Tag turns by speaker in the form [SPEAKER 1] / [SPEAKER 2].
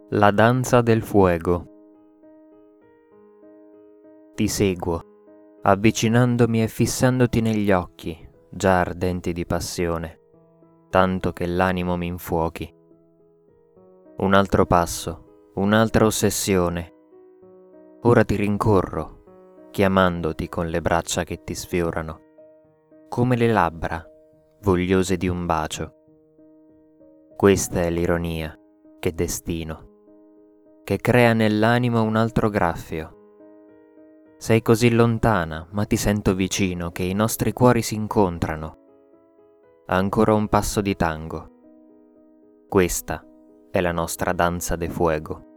[SPEAKER 1] La danza del fuego. Ti seguo, avvicinandomi e fissandoti negli occhi, già ardenti di passione, tanto che l'animo mi infuochi. Un altro passo, un'altra ossessione. Ora ti rincorro, chiamandoti con le braccia che ti sfiorano, come le labbra, vogliose di un bacio. Questa è l'ironia, che destino, che crea nell'animo un altro graffio. Sei così lontana, ma ti sento vicino, che i nostri cuori si incontrano. Ancora un passo di tango. Questa è la nostra danza de fuego.